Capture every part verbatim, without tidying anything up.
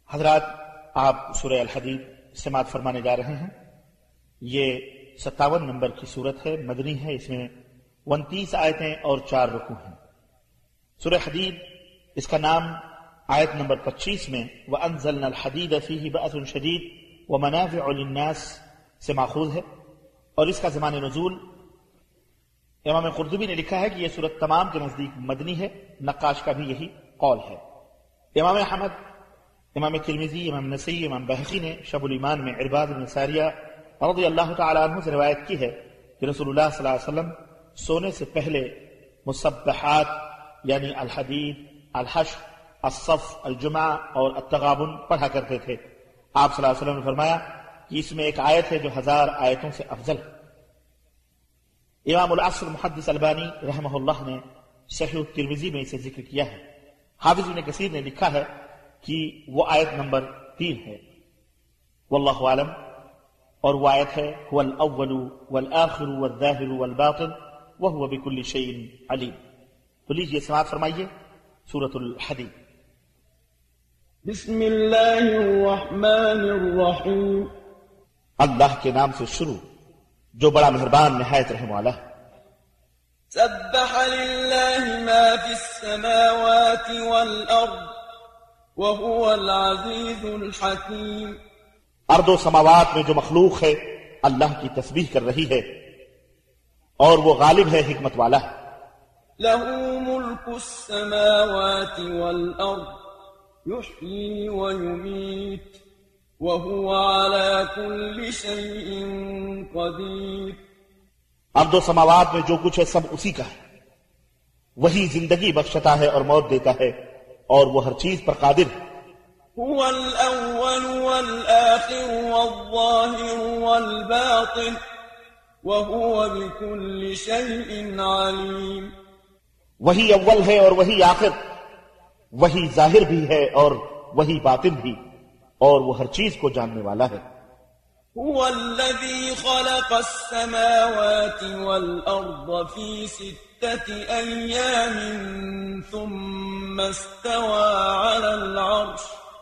حضرات، آپ سورہ الحدید سماعت فرمانے جا رہے ہیں۔ یہ ستاون نمبر کی سورت ہے، مدنی ہے۔ اس میں انتیس آیتیں اور چار رکوع ہیں۔ سورہ حدید اس کا نام آیت نمبر پچیس میں وَأَنزَلْنَا الْحَدِيدَ فِيهِ بَأْسٌ شَدِيدٌ وَمَنَافِعُ لِلنَّاسِ سے ماخوذ ہے، اور اس کا زمان نزول امام قرطبی نے لکھا ہے کہ یہ سورت تمام کے نزدیک مدنی ہے۔ نقاش کا بھی یہی قول ہے۔ امام احمد، امام ترمذی، امام نسائی، امام بہقی نے شب الایمان میں عرباض بن ساریہ رضی اللہ تعالی عنہ سے روایت کی ہے کہ رسول اللہ صلی اللہ علیہ وسلم سونے سے پہلے مسبحات یعنی الحدید، الحشر، الصف، الجمعہ اور التغابن پڑھا کرتے تھے۔ آپ صلی اللہ علیہ وسلم نے فرمایا کہ اس میں ایک آیت ہے جو ہزار آیتوں سے افضل ہے۔ امام العصر محدث البانی رحمہ اللہ نے صحیح الترمذی میں اسے ذکر کیا ہے۔ حافظ ابن کثیر نے لکھا ہے کہ وہ آیت نمبر تین ہے، واللہ عالم، اور وہ آیت ہے هو الاول والآخر والظاہر والباطن وهو بكل شيء علیم۔ تو لیجئے سماعت فرمائیے سورۃ الحدید۔ بسم اللہ الرحمن الرحیم۔ اللہ کے نام سے شروع جو بڑا مہربان نہایت رحم والا ہے۔ سبح للہ ما فی السماوات والارض وهو العزیز الحکیم۔ ارض و سماوات میں جو مخلوق ہے اللہ کی تسبیح کر رہی ہے، اور وہ غالب ہے، حکمت والا ہے۔ له ملک السماوات والارض يحيي ويميت وهو على كل شيء قدير۔ ارض و سماوات میں جو کچھ ہے سب اسی کا ہے، وہی زندگی بخشتا ہے اور موت دیتا ہے، اور وہ ہر چیز پر قادر ہے۔ هو الأول والآخر والظاهر والباطن وهو بكل شيء عليم۔ وہی اول ہے اور وہی آخر، وہی ظاہر بھی ہے اور وہی باطن بھی، اور وہ ہر چیز کو جاننے والا ہے۔ هو الذي خلق السماوات والأرض في ستة أيام ثم استوى على العرش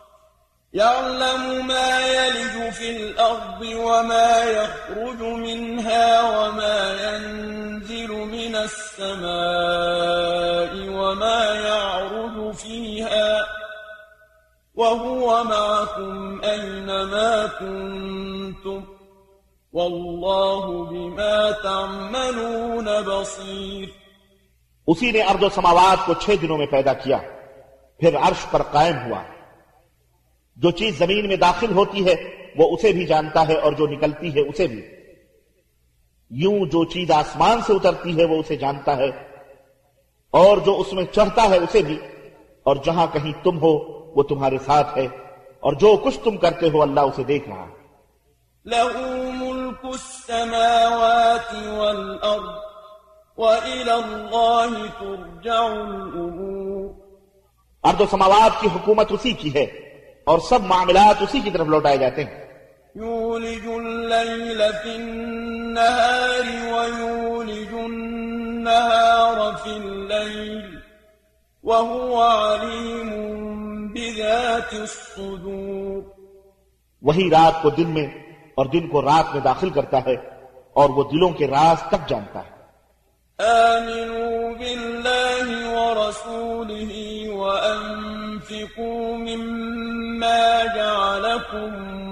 يعلم ما يلج في الأرض وما يخرج منها وما ينزل من السماء وما يعرج فيها وهو معكم أينما كنتم والله بما تعملون بصير۔ اسی نے ارض و سماوات کو چھ دنوں میں پیدا کیا، پھر عرش پر قائم ہوا۔ جو چیز زمین میں داخل ہوتی ہے وہ اسے بھی جانتا ہے، اور جو نکلتی ہے اسے بھی۔ یوں جو چیز آسمان سے اترتی ہے وہ اسے جانتا ہے، اور جو اس میں چڑھتا ہے اسے بھی، اور جہاں کہیں تم ہو وہ تمہارے ساتھ ہے، اور جو کچھ تم کرتے ہو اللہ اسے دیکھ رہا ہے۔ له ملك السماوات والأرض وإلى الله ترجع الأمور۔ ارض و سماوات کی حکومت اسی کی ہے، اور سب معاملات اسی کی طرف لوٹائے جاتے ہیں۔ یولج اللیل فی النہار ویولج النہار فی اللیل وهو علیم بذات الصدور۔ وہی رات کو دن میں اور دن کو رات میں داخل کرتا ہے، اور وہ دلوں کے راز تک جانتا ہے۔ آمنوا باللہ ورسولہ وأنفقوا مما جعلكم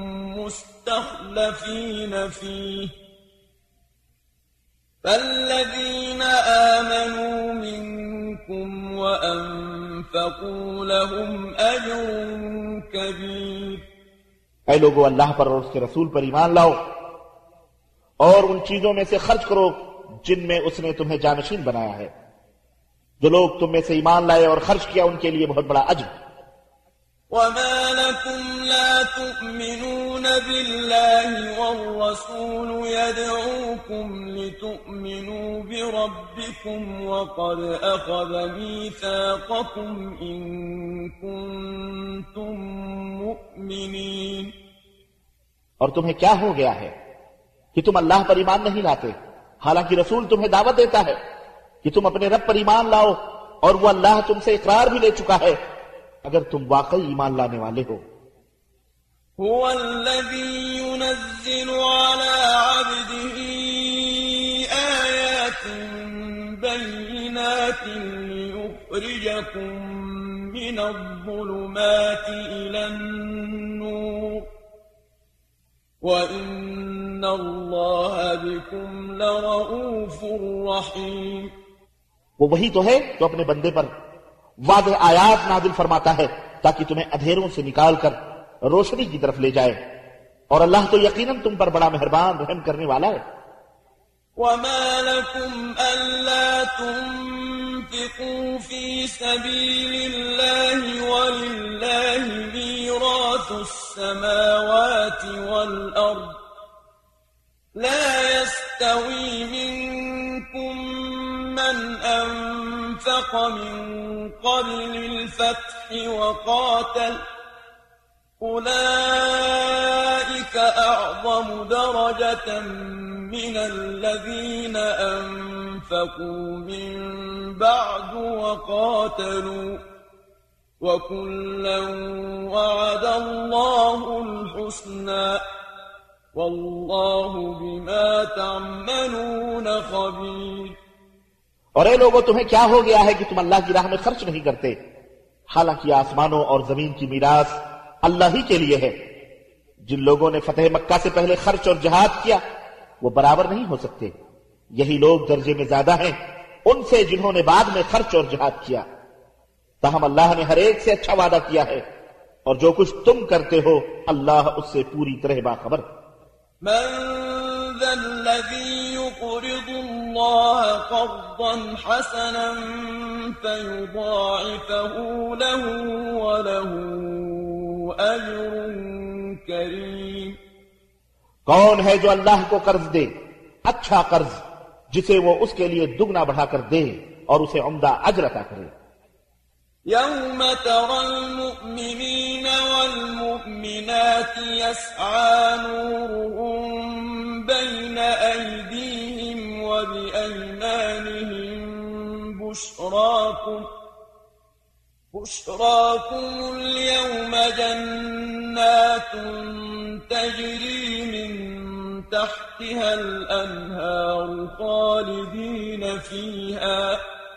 مستخلفين فيه فالذين آمنوا منكم وأنفقوا لهم أجر كبير۔ اے لوگو، اللہ پر اور اس کے رسول پر ایمان لاؤ، اور ان چیزوں میں سے خرچ کرو جن میں اس نے تمہیں جانشین بنایا ہے۔ جو لوگ تم میں سے ایمان لائے اور خرچ کیا ان کے لیے بہت بڑا اجر۔ وما لكم لا تؤمنون بالله والرسول يدعوكم لتؤمنوا بربكم وقد أخذ ميثاقكم إن كنتم مؤمنين۔ اور تمہیں کیا ہو گیا ہے کہ تم اللہ پر ایمان نہیں لاتے، حالانکہ رسول تمہیں دعوت دیتا ہے کہ تم اپنے رب پر ایمان لاؤ، اور وہ اللہ تم سے اقرار بھی لے چکا ہے اگر تم واقعی ایمان لانے والے ہو۔ هو الذي ينزل على عبده آيات بينات ليخرجكم من الظلمات إلى النور وإن الله بكم لرؤوف رحيم. وہ وہی تو ہے جو اپنے بندے پر واضح آیات نازل فرماتا ہے تاکہ تمہیں اندھیروں سے نکال کر روشنی کی طرف لے جائے، اور اللہ تو یقیناً تم پر بڑا مہربان رحم کرنے والا ہے. وما لكم ألا تنفقوا في سبيل الله ولله ميراث السماوات والأرض لا يستوي منكم من أنفق من قبل الفتح وقاتل أولئك أعظم درجة من الذين أنفقوا من بعد وقاتلوا وكلا وعد الله الحسنى والله بما تعملون خبير. اور اے لوگو تمہیں کیا ہو گیا ہے کہ تم اللہ کی راہ میں خرچ نہیں کرتے، حالانکہ آسمانوں اور زمین کی میراث اللہ ہی کے لیے ہے. جن لوگوں نے فتح مکہ سے پہلے خرچ اور جہاد کیا وہ برابر نہیں ہو سکتے، یہی لوگ درجے میں زیادہ ہیں ان سے جنہوں نے بعد میں خرچ اور جہاد کیا. تاہم اللہ نے ہر ایک سے اچھا وعدہ کیا ہے، اور جو کچھ تم کرتے ہو اللہ اس سے پوری طرح باخبر. من ذا الذي يقرض الله قرضا حسنا فيضاعفه له وله أجر كريم. کون ہے جو اللہ کو قرض دے، اچھا قرض جسے وہ اس کے لیے دگنا بڑھا کر دے اور اسے عمدہ اجر عطا کرے. يوم ترى المؤمنين والمؤمنات يسعى نورهم بين أيديهم وبأيمانهم بشراكم بشراكم اليوم جنات تجري من تحتها الأنهار خالدين فيها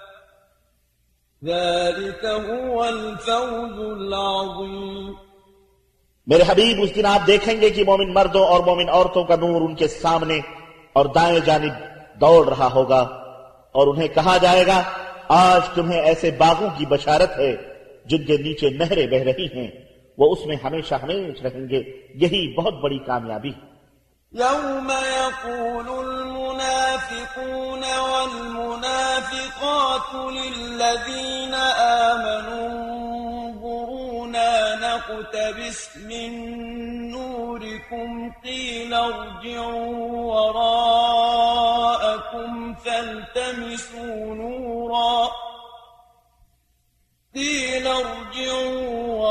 ذلك هو الفوز العظيم. میرے حبیب اس دن آپ دیکھیں گے کہ مومن مردوں اور مومن عورتوں کا نور ان کے سامنے اور دائیں جانب دوڑ رہا ہوگا، اور انہیں کہا جائے گا آج تمہیں ایسے باغوں کی بشارت ہے جن کے نیچے نہریں بہ رہی ہیں، وہ اس میں ہمیشہ ہمیشہ رہیں گے، یہی بہت بڑی کامیابی. يوم يقول المنافقون والمنافقات للذين آمنوا انظرونا نقتبس من نوركم قيل ارجعوا وراءكم فالتمسوا نورا قيل ارجعوا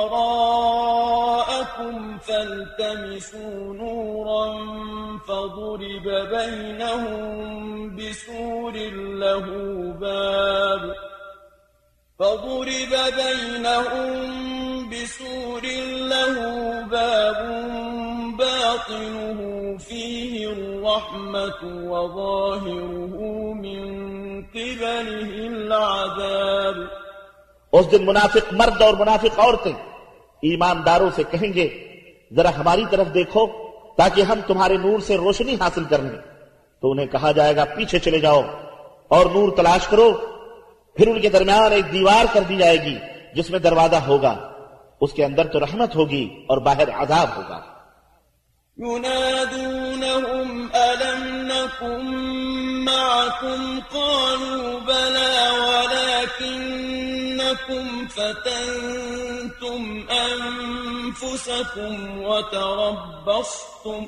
وراءكم فالتمسوا نورا فضرب بينهم بسور له باب فضرب بينهم بسور له باب باطنه فيه الرحمة وظاهره من قبله العذاب. اس دن منافق مرد اور منافق عورتیں ایمانداروں سے کہیں گے ذرا ہماری طرف دیکھو تاکہ ہم تمہارے نور سے روشنی حاصل کر لیں. تو انہیں کہا جائے گا پیچھے چلے جاؤ اور نور تلاش کرو. پھر ان کے درمیان ایک دیوار کر دی جائے گی جس میں دروازہ ہوگا، اس کے اندر تو رحمت ہوگی اور باہر عذاب ہوگا. ينادونهم ألم نكن معكم قالوا بلى ولكنكم فتنتم أنفسكم وتربصتم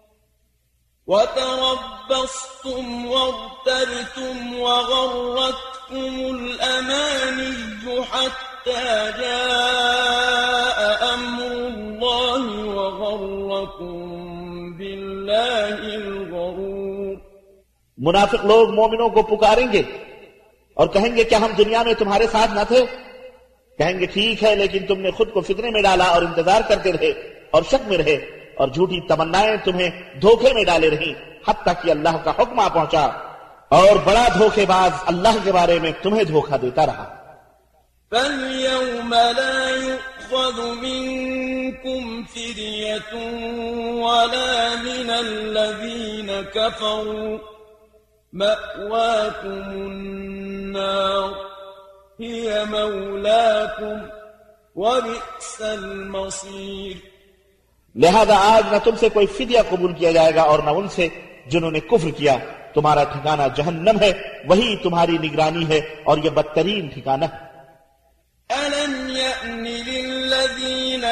وتربصتم وارتبتم وغرتكم الأماني حتى جاء أمر الله وغركم بالله الغرور. منافق لوگ مومنوں کو پکاریں گے اور کہیں گے کیا ہم دنیا میں تمہارے ساتھ نہ تھے؟ کہیں گے ٹھیک ہے لیکن تم نے خود کو فتنے میں ڈالا اور انتظار کرتے رہے اور شک میں رہے اور جھوٹی تمنائیں تمہیں دھوکے میں ڈالے رہی حتیٰ کہ اللہ کا حکم آ پہنچا اور بڑا دھوکے باز اللہ کے بارے میں تمہیں دھوکہ دیتا رہا۔ فَالْيَوْمَ لَا يُؤْخَذُ مِنكُمْ فِدْيَةٌ وَلَا مِنَ الَّذِينَ كَفَرُوا مَأْوَاكُمُ النَّارُ هِيَ مَوْلَاكُمْ وَبِئْسَ الْمَصِيرُ۔ لہذا آج نہ تم سے کوئی فدیہ قبول کیا جائے گا اور نہ ان سے جنہوں نے کفر کیا، تمہارا ٹھکانہ جہنم ہے، وہی تمہاری نگرانی ہے اور یہ بدترین ٹھکانہ ہے۔ أَلَمْ يَأْنِ لِلَّذِينَ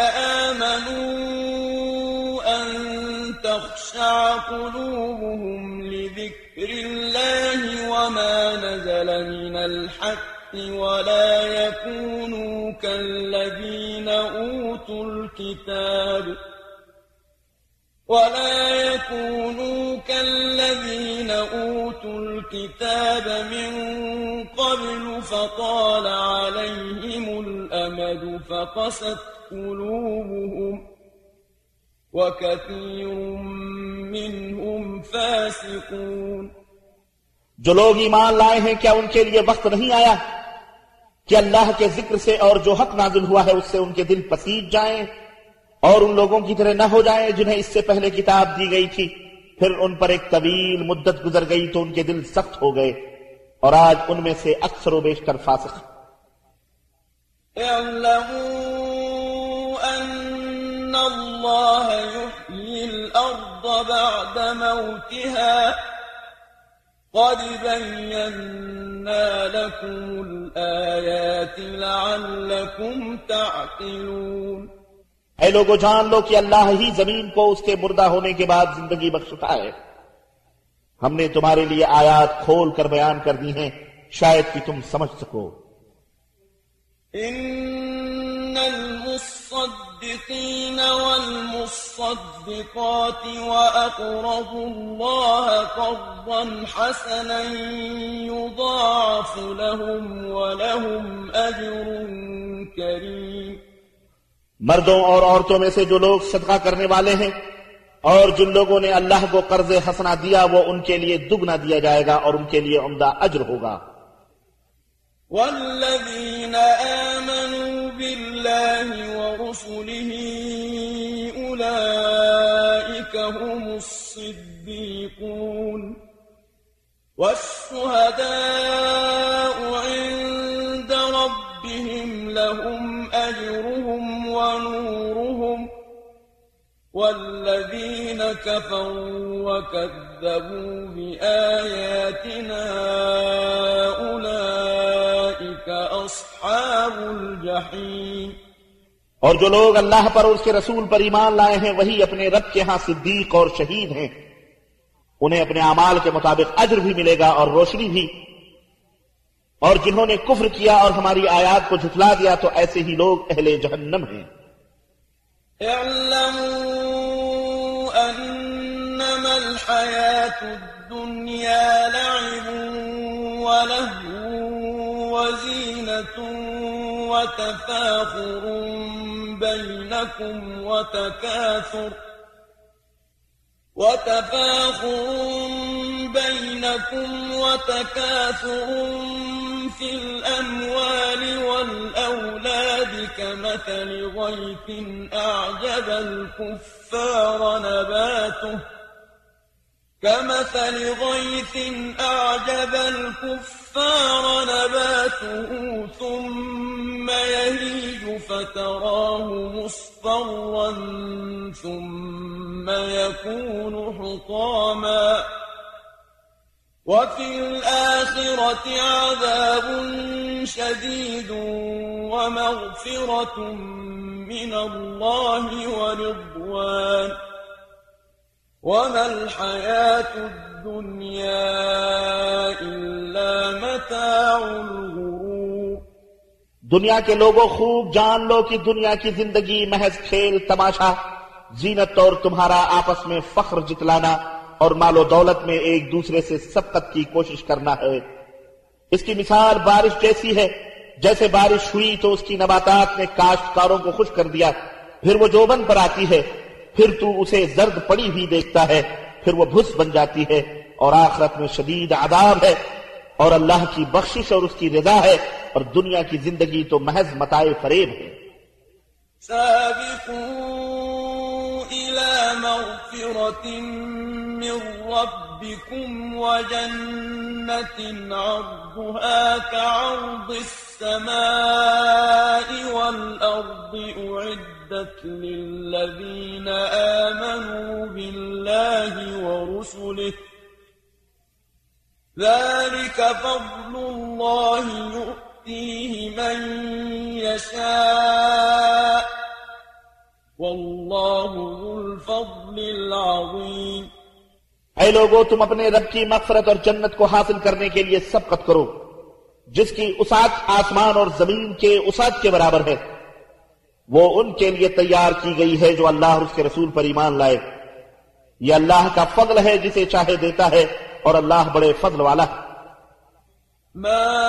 آمَنُوا أَن تَخْشَعَ قُلُوبُهُمْ لِذِكْرِ اللَّهِ وَمَا نَزَلَ مِنَ الْحَقِّ وَلَا يَكُونُوا كَالَّذِينَ أُوتُوا الْكِتَابَ وَلَا يَكُونُوا كَالَّذِينَ أُوتُوا الْكِتَابَ مِنْ قَبْلُ فَطَالَ عَلَيْهِمُ الْأَمَدُ فَقَسَتْ قُلُوبُهُمْ وَكَثِيرٌ مِّنْهُمْ فَاسِقُونَ۔ جو لوگ ایمان لائے ہیں کیا ان کے لیے وقت نہیں آیا کہ اللہ کے ذکر سے اور جو حق نازل ہوا ہے اس سے ان کے دل پسیج جائیں اور ان لوگوں کی طرح نہ ہو جائیں جنہیں اس سے پہلے کتاب دی گئی تھی، پھر ان پر ایک طویل مدت گزر گئی تو ان کے دل سخت ہو گئے اور آج ان میں سے اکثر و بیشتر فاسق۔ اعلموا ان اللہ یحیی الارض بعد موتها قد بیننا لکم الآیات لعلکم تعقلون۔ اے لوگو جان لو کہ اللہ ہی زمین کو اس کے مردہ ہونے کے بعد زندگی بخشتا ہے، ہم نے تمہارے لیے آیات کھول کر بیان کر دی ہیں شاید کہ تم سمجھ سکو۔ ان المصدقین والمصدقات واقرضوا اللہ قرضا حسنا یضاعف لهم ولهم اجر کریم۔ مردوں اور عورتوں میں سے جو لوگ صدقہ کرنے والے ہیں اور جن لوگوں نے اللہ کو قرض حسنہ دیا وہ ان کے لیے دگنا دیا جائے گا اور ان کے لیے عمدہ اجر ہوگا۔ والذین آمنوا باللہ ورسلہ اولئک هم الصدیقون والشہداء عند ربهم لهم أجرهم ونورهم والذين كفروا وكذبوا بآياتنا أولئك أصحاب الجحيم۔ اور جو لوگ اللہ پر اور اس کے رسول پر ایمان لائے ہیں وہی اپنے رب کے ہاں صدیق اور شہید ہیں، انہیں اپنے اعمال کے مطابق اجر بھی ملے گا اور روشنی بھی، اور جنہوں نے کفر کیا اور ہماری آیات کو جھٹلا دیا تو ایسے ہی لوگ اہل جہنم ہیں۔ اعلموا انما الحیاة الدنیا لعب ولهو وزینة وتفاخر بینکم وتکاثر وتفاخر بينكم وتكاثر في الأموال والأولاد كمثل غيث أعجب الكفار نباته كمثل غيث أعجب الكفار نباته ثم يهيج فتراه مصفرا ثم يكون حطاما وفي الآخرة عذاب شديد ومغفرة من الله ورضوان وما الحياة الدنيا إلا متاع الغرور۔ دنیا کے لوگوں خوب جان لو کہ دنیا کی زندگی محض کھیل تماشا، زینت اور تمہارا آپس میں فخر جتلانا اور مال و دولت میں ایک دوسرے سے سبقت کی کوشش کرنا ہے۔ اس کی مثال بارش جیسی ہے، جیسے بارش ہوئی تو اس کی نباتات نے کاشتکاروں کو خوش کر دیا، پھر وہ جوبن پر آتی ہے، پھر تو اسے زرد پڑی ہوئی دیکھتا ہے، پھر وہ بھس بن جاتی ہے، اور آخرت میں شدید عذاب ہے، اور اللہ کی بخشش اور اس کی رضا ہے، اور دنیا کی زندگی تو محض متاع فریب ہے۔ سابقوا إلى مغفرة من ربكم وجنة عرضها كعرض السماء والأرض أعدت للذين آمنوا بالله ورسله ذلك فضل الله يؤتيه من يشاء والله ذو الفضل العظيم۔ اے لوگو، تم اپنے رب کی مغفرت اور جنت کو حاصل کرنے کے لیے سبقت کرو، جس کی وسعت آسمان اور زمین کے وسعت کے برابر ہے۔ وہ ان کے لیے تیار کی گئی ہے جو اللہ اور اس کے رسول پر ایمان لائے۔ یہ اللہ کا فضل ہے، جسے چاہے دیتا ہے، اور اللہ بڑے فضل والا ہے۔ ما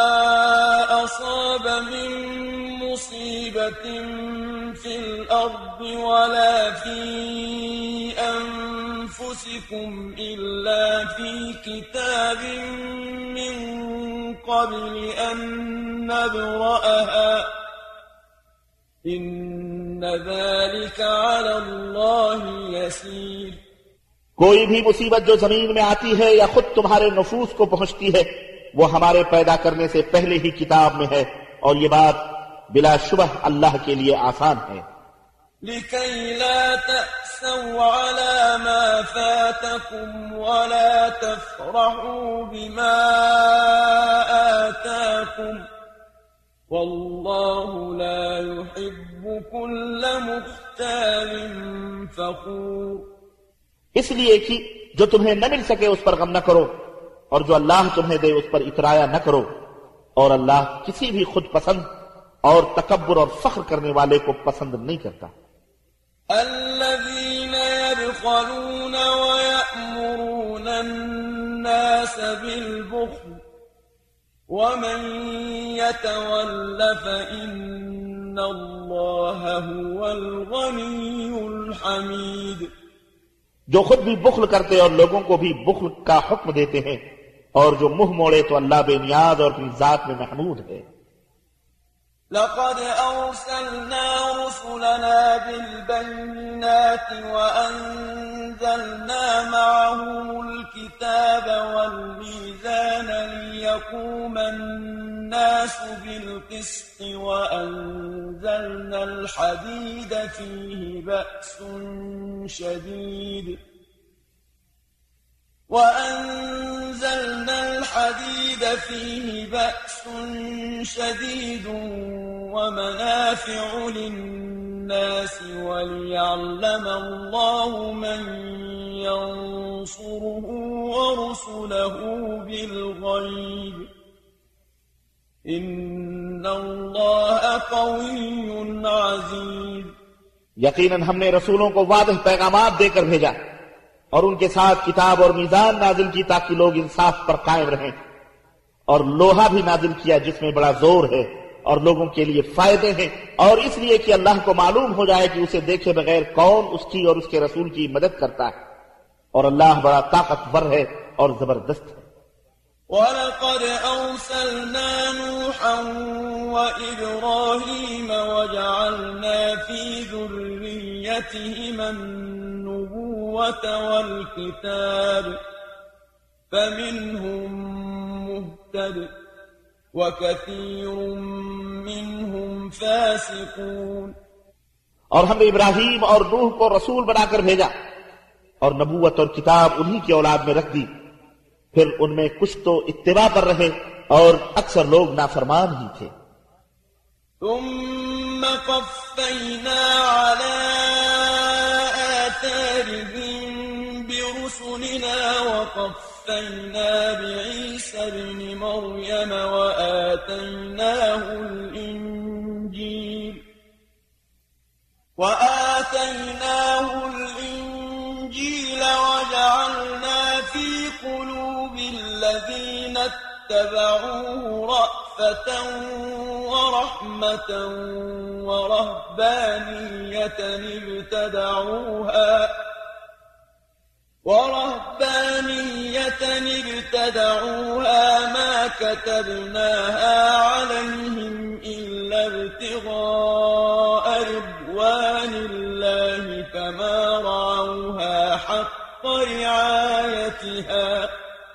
أصاب من مصيبة في الأرض ولا في أنفسكم إلا في كتاب من قبل أن نبرأها إن ذلك على الله يسير۔ کوئی بھی مصیبت جو زمین میں آتی ہے یا خود تمہارے نفوس کو پہنچتی ہے، وہ ہمارے پیدا کرنے سے پہلے ہی کتاب میں ہے، اور یہ بات بلا شبہ اللہ کے لیے آسان ہے۔ لكي لا تأسوا على ما فاتكم ولا تفرحوا بما آتاكم والله لا يحب كل مختال فخور۔ اس لیے کہ جو تمہیں نہ مل سکے اس پر غم نہ کرو، اور جو اللہ تمہیں دے اس پر اترایا نہ کرو، اور اللہ کسی بھی خود پسند اور تکبر اور فخر کرنے والے کو پسند نہیں کرتا۔ الذين يبخلون ويأمرون الناس بالبخل ومن يتول فإن الله هو الغني الحميد۔ جو خود بھی بخل کرتے اور لوگوں کو بھی بخل کا حکم دیتے ہیں، اور جو منہ موڑے تو اللہ بے نیاز اور اپنی ذات میں محمود ہے۔ لقد أرسلنا رسلنا بالبينات وأنزلنا معهم الكتاب والميزان ليقوم الناس بالقسط وأنزلنا الحديد فيه بأس شديد وأنزلنا الحديد فيه بأس شديد ومنافع للناس وليعلم الله من ينصره ورسله بالغيب إن الله قوي عزيز۔ یقیناً ہم نے رسولوں کو واضح پیغامات دے کر بھیجا، اور ان کے ساتھ کتاب اور میزان نازل کی تاکہ لوگ انصاف پر قائم رہیں، اور لوہا بھی نازل کیا جس میں بڑا زور ہے اور لوگوں کے لیے فائدے ہیں، اور اس لیے کہ اللہ کو معلوم ہو جائے کہ اسے دیکھے بغیر کون اس کی اور اس کے رسول کی مدد کرتا ہے، اور اللہ بڑا طاقتور ہے اور زبردست ہے۔ وَلَقَدْ أَرْسَلْنَا نُوحًا وَإِبْرَاهِيمَ وَجَعَلْنَا فِي ذُرِّيَّتِهِمَا النُّبُوَّةَ وَالْكِتَابَ فَمِنْهُمْ مُهْتَدٍ وَكَثِيرٌ مِّنْهُمْ فَاسِقُونَ۔ اور ہم نے ابراہیم اور نوح کو رسول بنا کر بھیجا، اور نبوت اور کتاب انہی کی اولاد میں رکھ دی، پھر ان میں کچھ تو اتباع پر رہے اور اکثر لوگ نافرمان ہی تھے۔ ثم قفينا على آثارهم برسلنا وقفينا بعيسى ابن مريم وآتيناه الإنجيل وآتيناه الإنجيل وجعلنا في قلوب الذين اتبعوه رأفة ورحمة ورهبانية ابتدعوها ورهبانية ابتدعوها ما كتبناها عليهم إلا ابتغاء رضوان الله فما رعوها حق رعايتها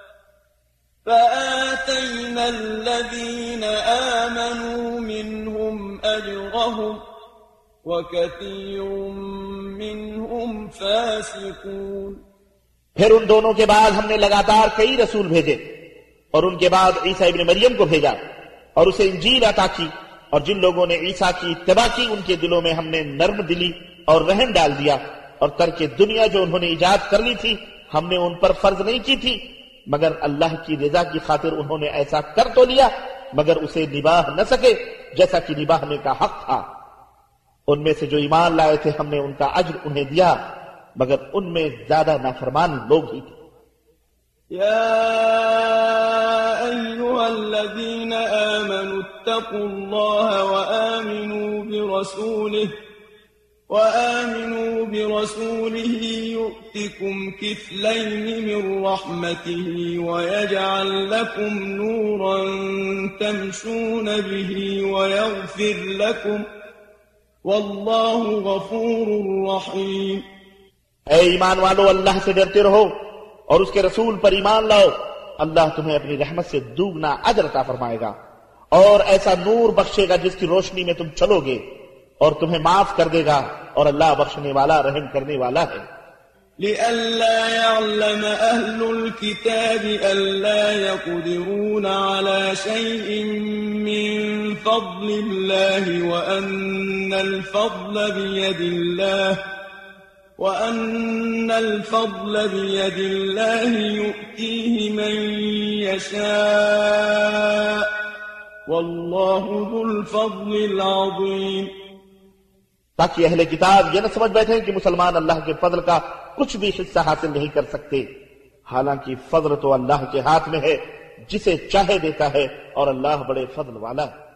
فآتينا الذين آمنوا منهم أجرهم وكثير منهم فاسقون. پھر ان دونوں کے بعد ہم نے لگاتار کئی رسول بھیجے اور ان کے بعد عیسیٰ ابن مریم کو بھیجا اور اسے انجیل عطا کی، اور جن لوگوں نے عیسیٰ کی اتباع کی ان کے دلوں میں ہم نے نرم دلی اور رحم ڈال دیا، اور ترک دنیا جو انہوں نے ایجاد کر لی تھی ہم نے ان پر فرض نہیں کی تھی، مگر اللہ کی رضا کی خاطر انہوں نے ایسا کر تو لیا مگر اسے نباہ نہ سکے جیسا کہ نباہنے کا حق تھا۔ ان میں سے جو ایمان لائے تھے ہم نے ان کا اجر انہیں دیا، مگر ان میں زیادہ نافرمان لوگ ہی تھے۔ يا أيها الذين آمنوا اتقوا الله وآمنوا برسوله وآمنوا برسوله يؤتكم كفلين من رحمته ويجعل لكم نورا تمشون به ويغفر لكم والله غفور رحيم۔ اے ایمان والو، اللہ سے ڈرتے رہو اور اس کے رسول پر ایمان لاؤ، اللہ تمہیں اپنی رحمت سے دوگنا اجر عطا فرمائے گا اور ایسا نور بخشے گا جس کی روشنی میں تم چلو گے، اور تمہیں معاف کر دے گا، اور اللہ بخشنے والا رحم کرنے والا ہے۔ لئلا يعلم أهل الكتاب ألا يقدرون على شيء من فضل الله وأن الفضل بيد الله وأن الفضل بيد الله يؤتيه من يشاء والله ذو الفضل العظيم۔ تاکہ اہل کتاب یہ نہ سمجھ بیٹھیں کہ مسلمان اللہ کے فضل کا کچھ بھی حصہ حاصل نہیں کر سکتے، حالانکہ فضل تو اللہ کے ہاتھ میں ہے، جسے چاہے دیتا ہے، اور اللہ بڑے فضل والا ہے۔